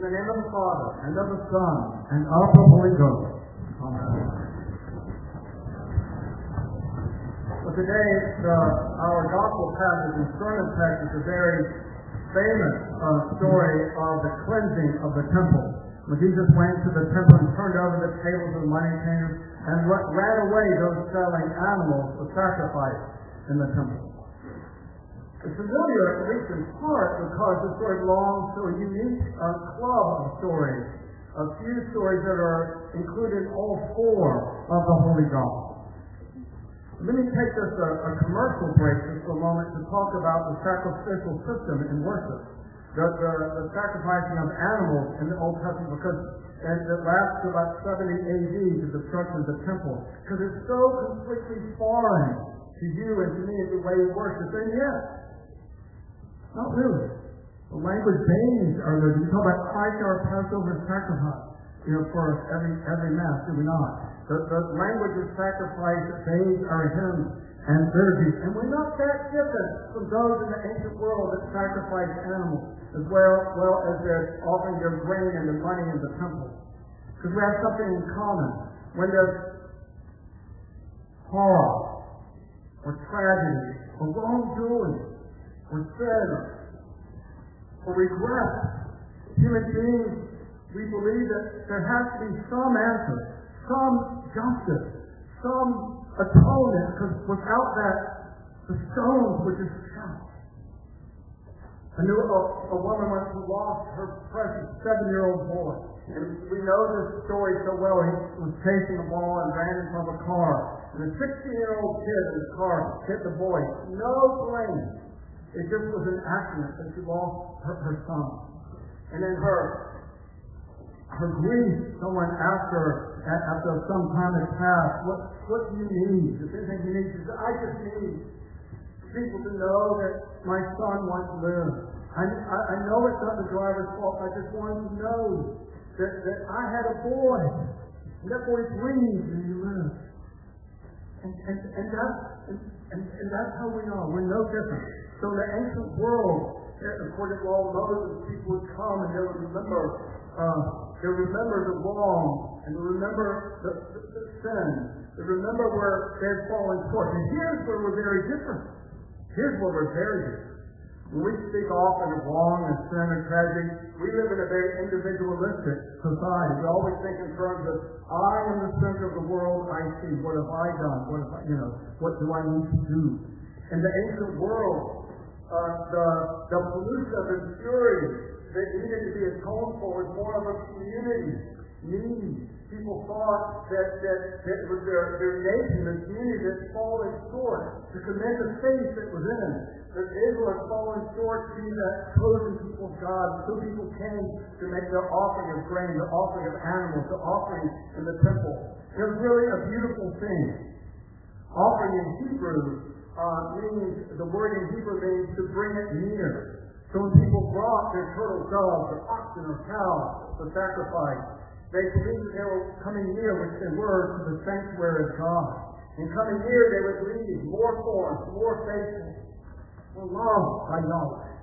In the name of the Father, and of the Son, and of the Holy Ghost. Amen. Well, today, our gospel passage and sermon text is a very famous story of the cleansing of the temple. When Jesus went to the temple and turned over the tables of the money changers and ran away those selling animals for sacrifice in the temple. It's familiar, at least in part, because the story belongs to a unique club of stories, a few stories that are included in all four of the Holy Gospel. Let me take just a commercial break just for a moment to talk about the sacrificial system in worship, the sacrificing of animals in the Old Testament, because it lasts to about 70 AD, the destruction of the temple, because it's so completely foreign to you and to me the way we worship, and yet, not really. The language days are there. You talk about Christ our Passover sacrifice, for every Mass, do we not? The language of sacrifice, days are hymns and liturgies. And we're not that different from those in the ancient world that sacrifice animals, as well as they're offering their grain and their money in the temple. Because we have something in common. When there's horror, or tragedy, or wrongdoing, or sin, or regret, human beings, we believe that there has to be some answer, some justice, some atonement, because without that, the stones would just shout. I knew a woman once who lost her precious 7-year-old boy. And we know this story so well. He was chasing a ball and ran in front of a car. And a 16-year-old kid in his car hit the boy. No blame. It just was an accident that she lost her son. And in her grief, someone asked her, after some time had passed, what do you need? Is there anything you need? She said, I just need people to know that my son once lived. I know it's not the driver's fault. I just want to know that I had a boy. And that boy breathed and he lived. And that's how we are. We're no different. So in the ancient world, according to all Moses, people would come and they would remember the wrong, and they remember the sin. They remember where they had fallen short. And here's where we're very different. When we speak often of wrong and sin and tragedy, we live in a very individualistic society. We always think in terms of, I am the center of the world, I see. What have I done? What do I need to do? In the ancient world, the pollution of impurity that needed to be atoned for was more of a community need. People thought that it was their nation, their community that had fallen short to commend the faith that was in it. That Israel had fallen short to be that chosen people of God. So people came to make their offering of grain, their offering of animals, their offering in the temple. It was really a beautiful thing. Offering in Hebrew means, the word in Hebrew means to bring it near. So when people brought their turtle doves or oxen or cows for sacrifice, they believed that they were coming near, which they were, to the sanctuary of God. And coming near, they would leave more forms, more faithful, more loved by Yahweh.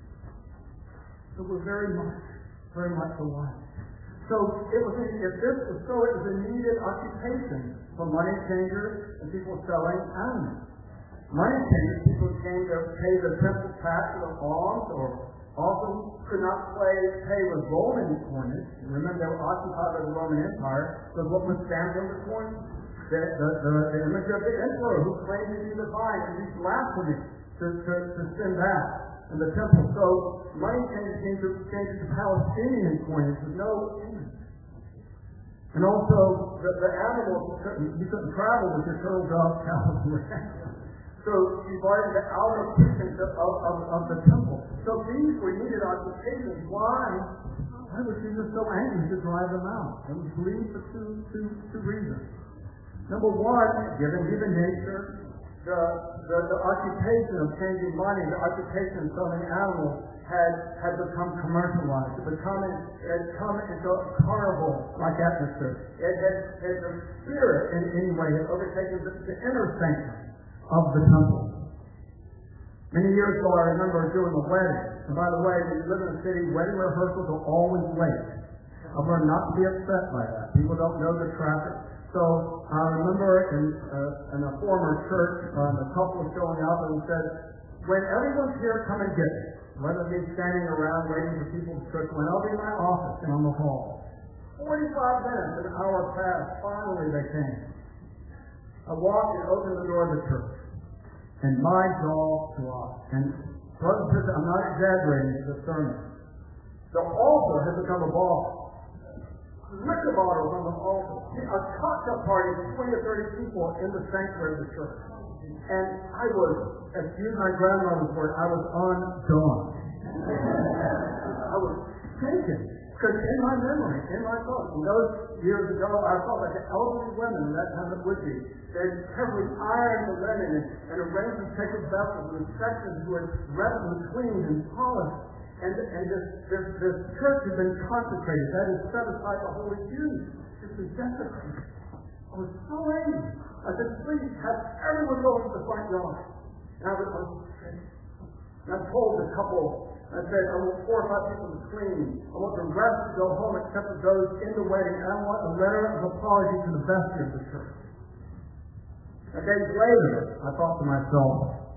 So we're very much alike. So if this was so, it was a needed occupation for money changers and people selling animals. Money changers, people came to pay the temple tax or the alms, or often could not pay with Roman coinage. Remember, they were occupied by the Roman Empire. So what was stamped on the coin? The image of the emperor who claimed to be divine, and used blasphemy to send that in the temple. So money changers came to change to Palestinian coinage with no image. And also the animals, you couldn't travel with your turtle dove, cows, and rams. So you brought in the outer precincts of the temple. So these were needed occupations. Why was Jesus so angry to drive them out? I was believed for two reasons. Number one, given human nature, the occupation of changing money, the occupation of selling animals had become commercialized. It had come into a carnival-like atmosphere. It had the spirit in any way had overtaken the inner sanctum of the temple. Many years ago, I remember doing a wedding. And by the way, when you live in a city, wedding rehearsals are always late. I've learned not to be upset by that. People don't know the traffic. So I remember in a former church, a couple was showing up and said, when everyone's here, come and get me. Rather than me standing around waiting for people to trickle in, I'll be in my office down the hall. 45 minutes, an hour passed. Finally, they came. I walked and opened the door of the church, and my jaw dropped. And brothers and sisters, I'm not exaggerating the sermon. The altar has become a bar. Liquor bottles on the altar. A cocktail party of 20 or 30 people in the sanctuary of the church. And I was, excuse my grandmother's word, I was undone. I was shaken. Because in my memory, in my thoughts, and those years ago, I felt like the elderly women, and that time it would be, they'd carefully ironed the linen and arranged the sacred vessels and the sections were reverently cleaned and polished. And this church had been consecrated. That is, set aside the Holy Pews. It's been desecrated. I was so angry. I said, please, have everyone go into the front yard. And I told the couple, I said, I want 4 or 5 people to clean. I want the rest to go home except for those in the wedding. And I want a letter of apology to the vestry of the church. A day later, I thought to myself,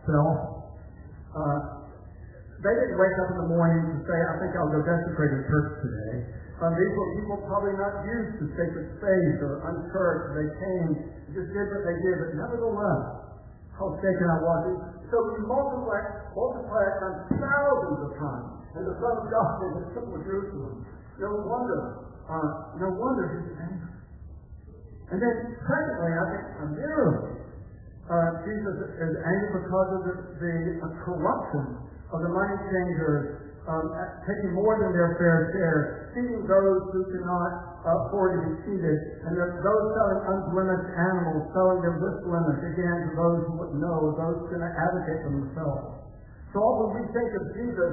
they didn't wake up in the morning to say, I think I'll go desecrate a church today. These were people probably not used to sacred space or unchurched. They came, just did what they did. But nevertheless, how shaken I was. So we multiply it times thousands of times. And the Son of God in the temple of Jerusalem. No wonder he's angry. And then secondly, I think a miracle. Jesus is angry because of the corruption of the money changers, taking more than their fair share, feeding those who cannot afford to be seated, and those selling unblemished animals, selling them with blemish, again, to those who wouldn't know, those who cannot advocate for themselves. So often we think of Jesus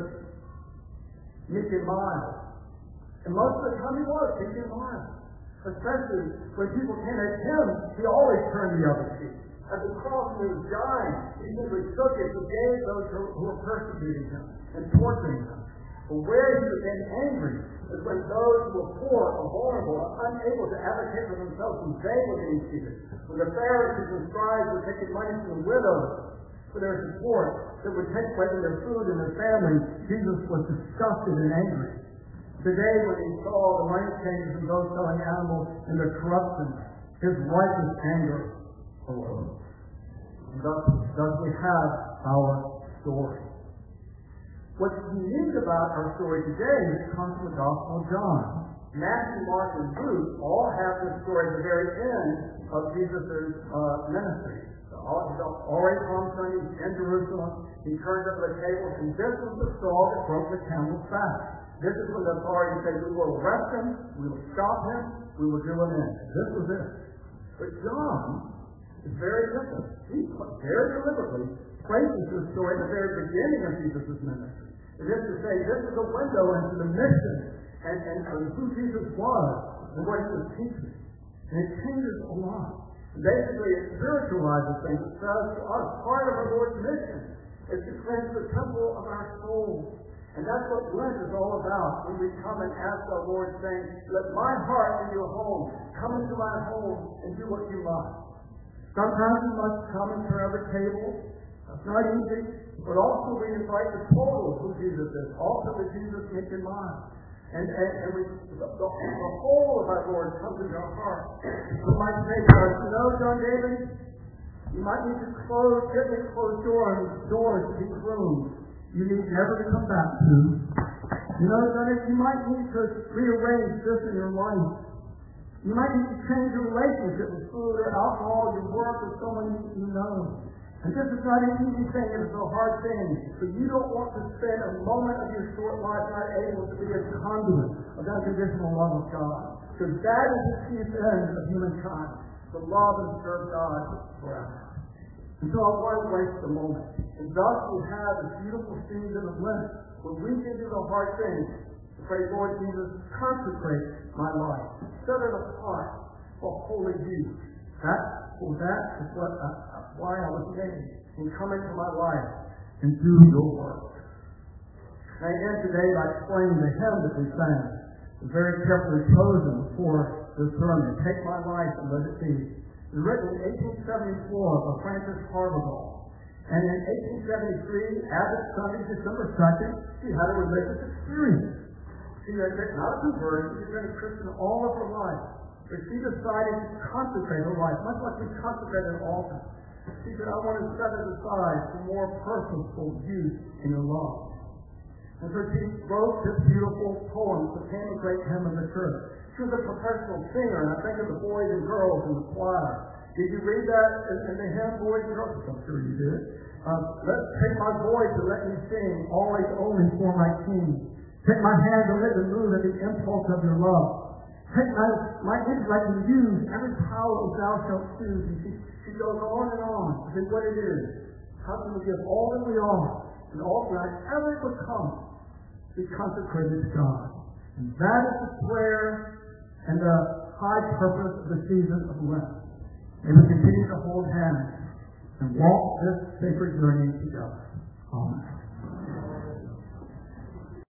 meek and mild. And most of the time he was meek and mild. Especially when people came at him, he always turned the other cheek. At the cross, when he was dying, he simply took it and gave those who were persecuting him and torturing him. But where he became angry is when those who were poor or vulnerable or unable to advocate for themselves, when they were being treated. When the Pharisees and scribes were taking money from the widows for their support that would take away from their food and their families, Jesus was disgusted and angry. Today, when he saw the money changers and those selling animals and their corruption, his righteous anger arose. And thus we have our story. What's unique about our story today is it comes from the Gospel of John. Matthew, Mark, and Luke all have this story at the very end of Jesus' ministry. He's already come Sunday in Jerusalem. He turns up the table, and this was the straw that broke the camel's back. This is when the authorities say, we will arrest him, we will stop him, we will do him in. This was it. But John is very different. He very deliberately places this story at the very beginning of Jesus' ministry. It is to say, this is a window into the mission and who Jesus was and what he was teaching. And it changes a lot. Basically, it spiritualizes things. It says to us, part of our Lord's mission is to cleanse the temple of our souls. And that's what Lent is all about. When we come and ask our Lord, saying, let my heart be your home. Come into my home and do what you must. Sometimes we must come and turn over tables. That's not easy. But also we invite the total of who Jesus is. Also the Jesus meek and mild. And the whole of our Lord comes into our heart. We might say to us, John David, you might need to gently close doors to these rooms you need never to come back to. You might need to rearrange this in your life. You might need to change your relationship with food or alcohol, your work with someone you know. And this is not an easy thing, it is a hard thing. But you don't want to spend a moment of your short life not able to be a conduit of that unconditional love of God. Because that is the chief end of humankind, to love and serve God forever. And so I want to waste a moment. And thus we have this beautiful season of Lent, where we can do the hard things. To pray, Lord Jesus, consecrate my life. Set it apart for holy use. That is why I was made. And come into my life and do your work. I end today by explaining the hymn that we sang, very carefully chosen for this sermon. Take my life and let it be. It was written in 1874 by Frances Harbottle. And in 1873, Abbott Sunday, December 2nd, she had a religious experience. She had been not a conversion, she had been a Christian all of her life. But she decided to consecrate her life, much like we consecrate an altar. She said, I want to set it aside for more purposeful use in your love. And so she wrote this beautiful poem that became a great hymn in the church. She was a professional singer, and I think of the boys and girls in the choir. Did you read that in the hymn, boys and girls? I'm sure you did. Let's take my voice and let me sing, always only for my King. Take my hands and let me move at the impulse of your love. Take my intellect and use every power which thou shalt choose. And she goes on and on to say what it is. How can we give all that we are and all that I ever become to be consecrated to God? And that is the prayer and the high purpose of the season of Lent. May we continue to hold hands and walk this sacred journey together. Amen.